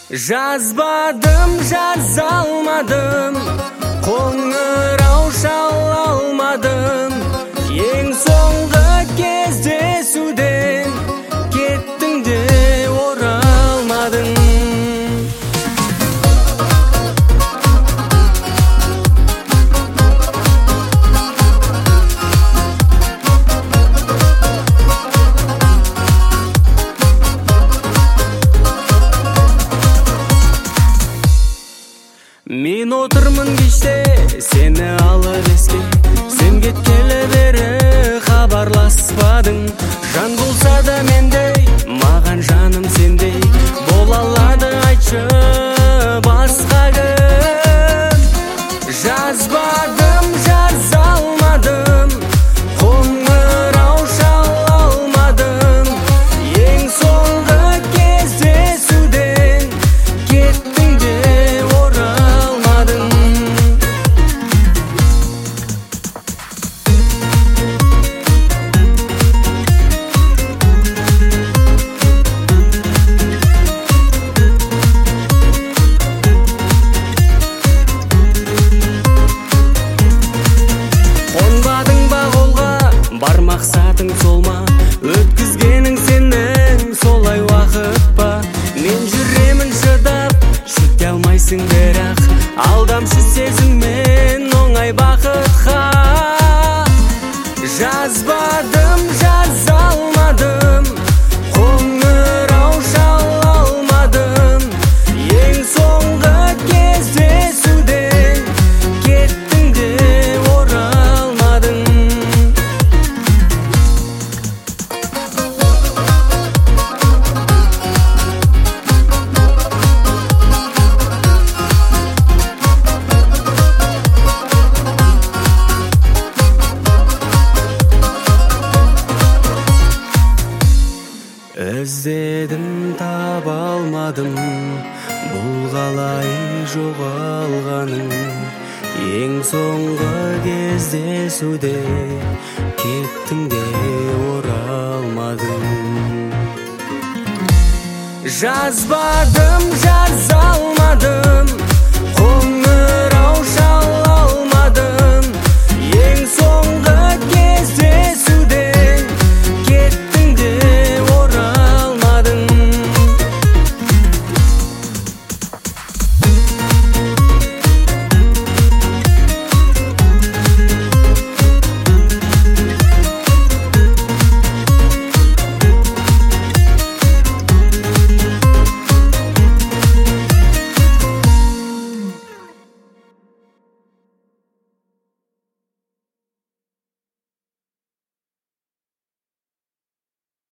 Жазбадым, жаза алмадым, қоңырау шала алмадым. Ең соңғы кездесуден кеттің де оралмадың. Мен отырмын кеште, сені алып еске. Сен кеткелі бері хабарласпадың. Жан болса да мендей, маған жаным сендей бола алады, айтшы басқа кім? Жазбадым, жаза алмадым, қоңырау шала алмадым. Ең соңғы кездесуден кеттің де оралмадың. Қонбадың ба қолға, бар мақсатың сол ма? Өткізгенің сенің солай уақыт па? Мен жүремін шыдап, шете алмайсың бірақ, алдамшы сезіммен оңай бақытқа. Жазбадым, жаза алмадым, қоңырау шала алмадым. Ең соңғы кездесуден кеттің де оралмадың. Іздедім, таба алмадым, бұл қалай жоғалғаның? Ең соңғы кездесуде кеттің де оралмадың. Жазбадым, жаза алмадым,